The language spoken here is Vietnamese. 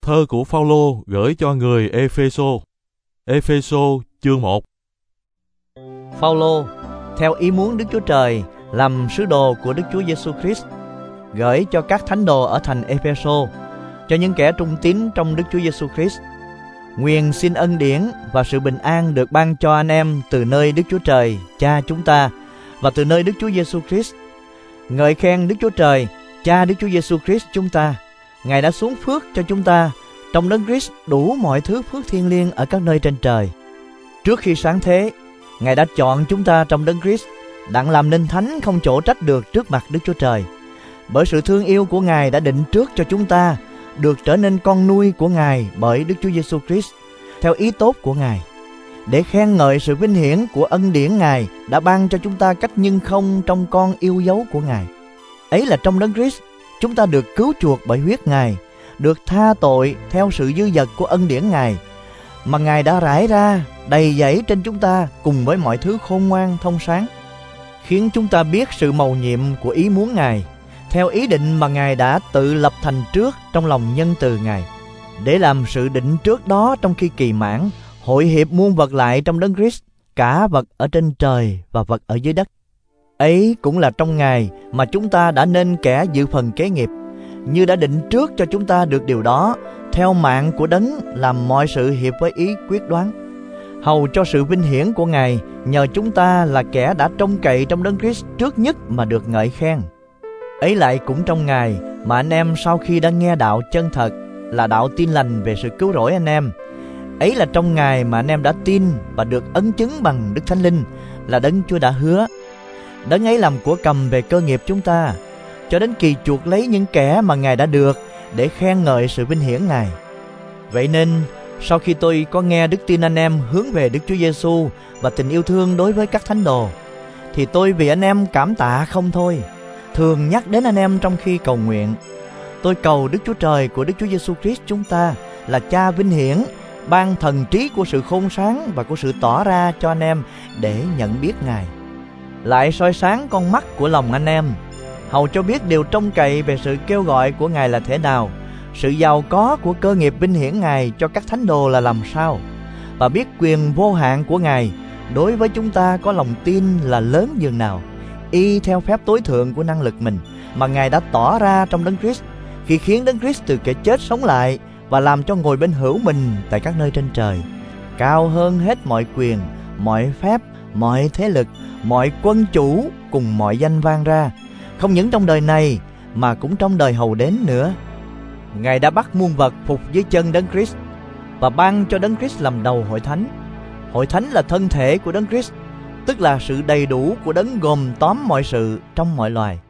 Thơ của Phao-lô gửi cho người Ê-phê-sô. Ê-phê-sô chương 1. Phao-lô theo ý muốn Đức Chúa Trời làm sứ đồ của Đức Chúa Giêsu Christ, gửi cho các thánh đồ ở thành Ê-phê-sô, cho những kẻ trung tín trong Đức Chúa Giêsu Christ. Nguyện xin ân điển và sự bình an được ban cho anh em từ nơi Đức Chúa Trời Cha chúng ta và từ nơi Đức Chúa Giêsu Christ. Ngợi khen Đức Chúa Trời, Cha Đức Chúa Giêsu Christ chúng ta. Ngài đã xuống phước cho chúng ta trong Đấng Christ đủ mọi thứ phước thiêng liêng ở các nơi trên trời. Trước khi sáng thế, Ngài đã chọn chúng ta trong Đấng Christ đặng làm nên thánh không chỗ trách được trước mặt Đức Chúa Trời. Bởi sự thương yêu của Ngài đã định trước cho chúng ta được trở nên con nuôi của Ngài bởi Đức Chúa Giêsu Christ, theo ý tốt của Ngài, để khen ngợi sự vinh hiển của ân điển Ngài đã ban cho chúng ta cách nhưng không trong con yêu dấu của Ngài. Ấy là trong Đấng Christ chúng ta được cứu chuộc bởi huyết Ngài, được tha tội theo sự dư dật của ân điển Ngài mà Ngài đã rải ra đầy dẫy trên chúng ta cùng với mọi thứ khôn ngoan thông sáng, khiến chúng ta biết sự mầu nhiệm của ý muốn Ngài, theo ý định mà Ngài đã tự lập thành trước trong lòng nhân từ Ngài, để làm sự định trước đó trong khi kỳ mãn, hội hiệp muôn vật lại trong Đấng Christ, cả vật ở trên trời và vật ở dưới đất. Ấy cũng là trong Ngài mà chúng ta đã nên kẻ dự phần kế nghiệp, như đã định trước cho chúng ta được điều đó, theo mạng của Đấng làm mọi sự hiệp với ý quyết đoán, hầu cho sự vinh hiển của Ngài nhờ chúng ta là kẻ đã trông cậy trong Đấng Christ trước nhất mà được ngợi khen. Ấy lại cũng trong Ngài mà anh em sau khi đã nghe đạo chân thật là đạo tin lành về sự cứu rỗi anh em, ấy là trong Ngài mà anh em đã tin và được ấn chứng bằng Đức Thánh Linh là Đấng Chúa đã hứa. Đấng ấy làm của cầm về cơ nghiệp chúng ta, cho đến kỳ chuộc lấy những kẻ mà Ngài đã được, để khen ngợi sự vinh hiển Ngài. Vậy nên sau khi tôi có nghe đức tin anh em hướng về Đức Chúa Giêsu và tình yêu thương đối với các thánh đồ, thì tôi vì anh em cảm tạ không thôi, thường nhắc đến anh em trong khi cầu nguyện. Tôi cầu Đức Chúa Trời của Đức Chúa Giêsu Christ chúng ta là Cha vinh hiển, ban thần trí của sự khôn sáng và của sự tỏ ra cho anh em để nhận biết Ngài, lại soi sáng con mắt của lòng anh em, hầu cho biết điều trông cậy về sự kêu gọi của Ngài là thế nào, sự giàu có của cơ nghiệp vinh hiển Ngài cho các thánh đồ là làm sao, và biết quyền vô hạn của Ngài đối với chúng ta có lòng tin là lớn dường nào, y theo phép tối thượng của năng lực mình mà Ngài đã tỏ ra trong Đấng Christ, khi khiến Đấng Christ từ kẻ chết sống lại và làm cho ngồi bên hữu mình tại các nơi trên trời, cao hơn hết mọi quyền, mọi phép, mọi thế lực, mọi quân chủ cùng mọi danh vang ra, không những trong đời này mà cũng trong đời hầu đến nữa. Ngài đã bắt muôn vật phục dưới chân Đấng Christ và ban cho Đấng Christ làm đầu hội thánh. Hội thánh là thân thể của Đấng Christ, tức là sự đầy đủ của Đấng gồm tóm mọi sự trong mọi loài.